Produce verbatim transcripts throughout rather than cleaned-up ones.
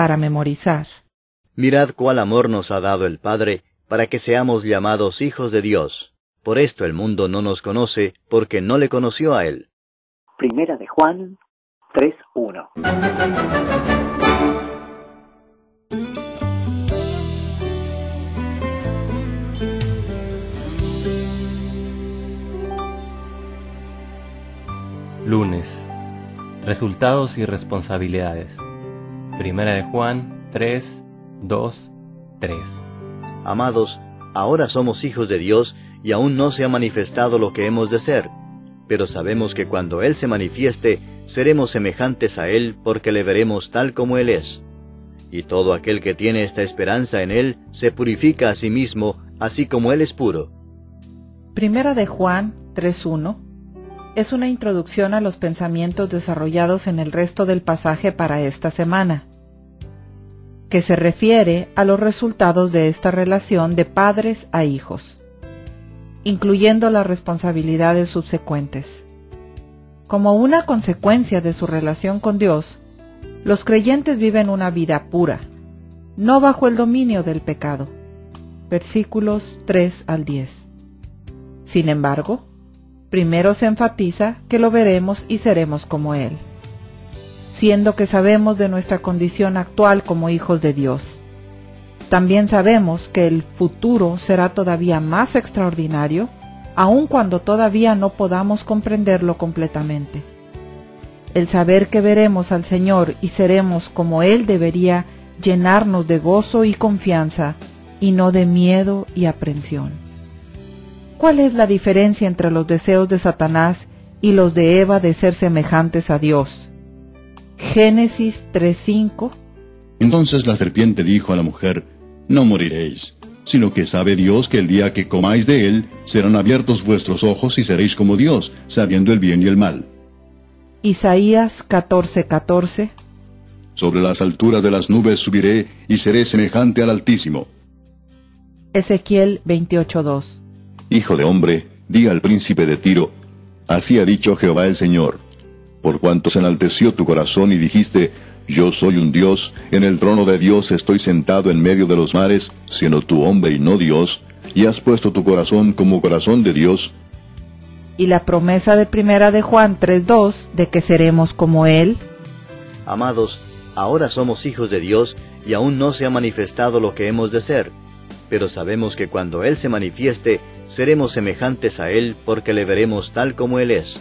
para memorizar. Mirad cuál amor nos ha dado el Padre, para que seamos llamados hijos de Dios. Por esto el mundo no nos conoce, porque no le conoció a Él. Primera de Juan tres uno. Lunes. Resultados y responsabilidades. Primera de Juan tres, dos, tres. Amados, ahora somos hijos de Dios y aún no se ha manifestado lo que hemos de ser. Pero sabemos que cuando Él se manifieste, seremos semejantes a Él porque le veremos tal como Él es. Y todo aquel que tiene esta esperanza en Él se purifica a sí mismo, así como Él es puro. Primera de Juan tres uno es una introducción a los pensamientos desarrollados en el resto del pasaje para esta semana, que se refiere a los resultados de esta relación de padres a hijos, incluyendo las responsabilidades subsecuentes. Como una consecuencia de su relación con Dios, los creyentes viven una vida pura, no bajo el dominio del pecado. Versículos tres al diez. Sin embargo, primero se enfatiza que lo veremos y seremos como Él, siendo que sabemos de nuestra condición actual como hijos de Dios. También sabemos que el futuro será todavía más extraordinario, aun cuando todavía no podamos comprenderlo completamente. El saber que veremos al Señor y seremos como Él debería llenarnos de gozo y confianza, y no de miedo y aprensión. ¿Cuál es la diferencia entre los deseos de Satanás y los de Eva de ser semejantes a Dios? Génesis tres cinco. Entonces la serpiente dijo a la mujer: No moriréis, sino que sabe Dios que el día que comáis de él, serán abiertos vuestros ojos y seréis como Dios, sabiendo el bien y el mal. Isaías catorce catorce. Sobre las alturas de las nubes subiré, y seré semejante al Altísimo. Ezequiel veintiocho dos. Hijo de hombre, di al príncipe de Tiro: Así ha dicho Jehová el Señor, por cuanto se enalteció tu corazón y dijiste: Yo soy un Dios, en el trono de Dios estoy sentado en medio de los mares, siendo tú hombre y no Dios, y has puesto tu corazón como corazón de Dios. Y la promesa de Primera de Juan tres dos, de que seremos como Él. Amados, ahora somos hijos de Dios y aún no se ha manifestado lo que hemos de ser. Pero sabemos que cuando Él se manifieste, seremos semejantes a Él porque le veremos tal como Él es.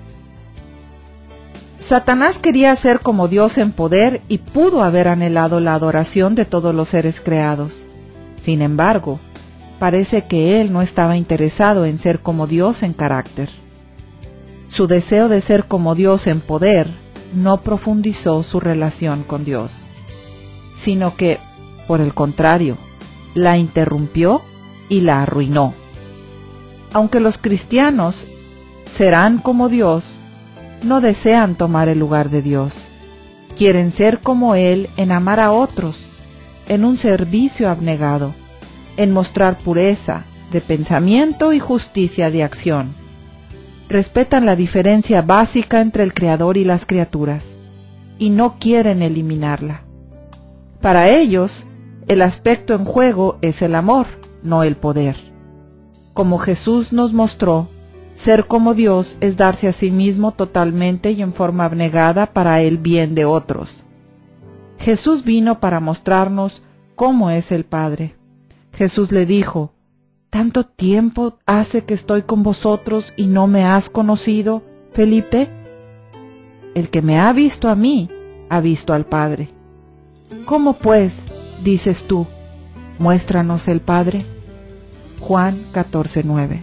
Satanás quería ser como Dios en poder y pudo haber anhelado la adoración de todos los seres creados. Sin embargo, parece que él no estaba interesado en ser como Dios en carácter. Su deseo de ser como Dios en poder no profundizó su relación con Dios, sino que, por el contrario, la interrumpió y la arruinó. Aunque los cristianos serán como Dios, no desean tomar el lugar de Dios. Quieren ser como Él en amar a otros, en un servicio abnegado, en mostrar pureza de pensamiento y justicia de acción. Respetan la diferencia básica entre el Creador y las criaturas, y no quieren eliminarla. Para ellos, el aspecto en juego es el amor, no el poder. Como Jesús nos mostró, ser como Dios es darse a sí mismo totalmente y en forma abnegada para el bien de otros. Jesús vino para mostrarnos cómo es el Padre. Jesús le dijo: ¿Tanto tiempo hace que estoy con vosotros y no me has conocido, Felipe? El que me ha visto a mí, ha visto al Padre. ¿Cómo pues dices tú, muéstranos el Padre? Juan catorce nueve.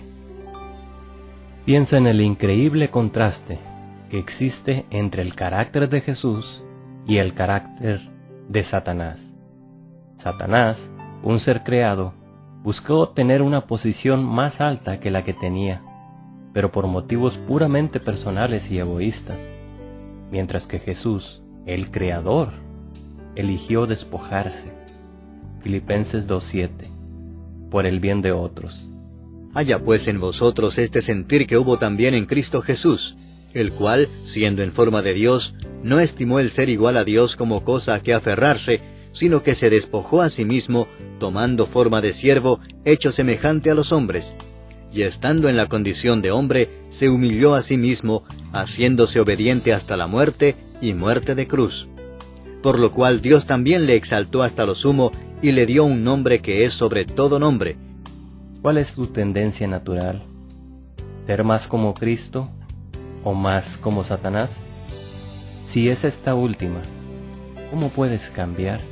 Piensa en el increíble contraste que existe entre el carácter de Jesús y el carácter de Satanás. Satanás, un ser creado, buscó tener una posición más alta que la que tenía, pero por motivos puramente personales y egoístas, mientras que Jesús, el Creador, eligió despojarse. Filipenses dos siete, por el bien de otros. Haya pues en vosotros este sentir que hubo también en Cristo Jesús, el cual, siendo en forma de Dios, no estimó el ser igual a Dios como cosa a que aferrarse, sino que se despojó a sí mismo, tomando forma de siervo, hecho semejante a los hombres. Y estando en la condición de hombre, se humilló a sí mismo, haciéndose obediente hasta la muerte, y muerte de cruz. Por lo cual Dios también le exaltó hasta lo sumo, y le dio un nombre que es sobre todo nombre. ¿Cuál es tu tendencia natural? ¿Ser más como Cristo o más como Satanás? Si es esta última, ¿cómo puedes cambiar?